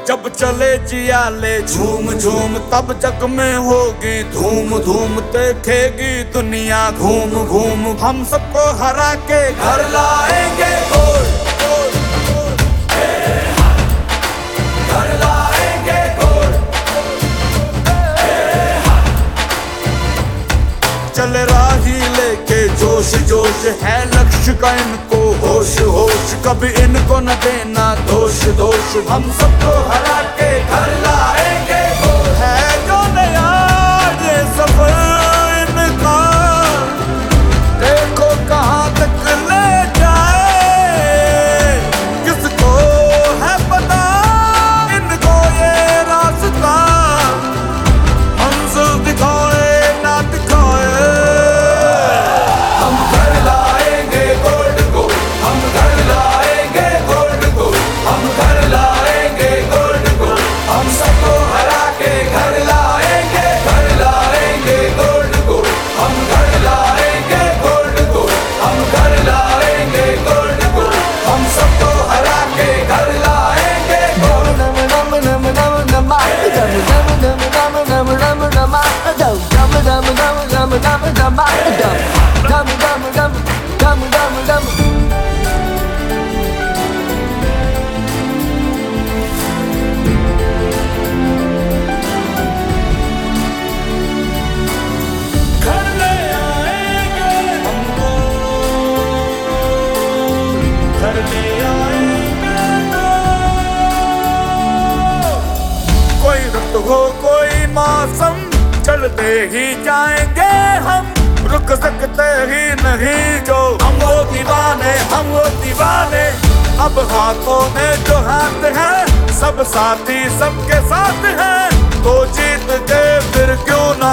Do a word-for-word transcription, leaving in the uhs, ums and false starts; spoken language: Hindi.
जब चले जियाले झूम झूम तब जग में होगी धूम धूम, देखेगी दुनिया घूम घूम। हम सबको हरा के घर लाएंगे गोल गोल गोल, घर लाएंगे गोल। चल राही लेके जोश जोश, है लक्ष्य का इनको होश होश, कभी इनको न देना दोष दोष। हम सबको हरा के घर लाएंगे गोल। है जो नया ये सफर इनका, देखो कहाँ तक ले जाए। किसको है पता इनको ये रास्ता, मंजिल दिखाए ना दिखाए। हम घर लाएंगे गोल्ड को, हम घर लाएंगे गोल्ड को, हम घर लाएंगे गोल्ड को। हम सबको हरा के घर लाएंगे, घर लाएंगे गोल्ड को। हम घर लाएंगे गोल्ड को, हम घर लाएंगे गोल्ड को। हम सबको हरा के घर लाएंगे गोल्ड। घर ले आएंगे हमको, घर ले आएंगे तो। कोई रुत हो कोई मौसम, चलते ही जाएंगे हम, रुक सकते ही नहीं जो। हम वो दीवाने, हम वो दीवाने, अब हाथों में जो हाथ है, सब साथी सबके साथ हैं। तो जीत के फिर क्यों न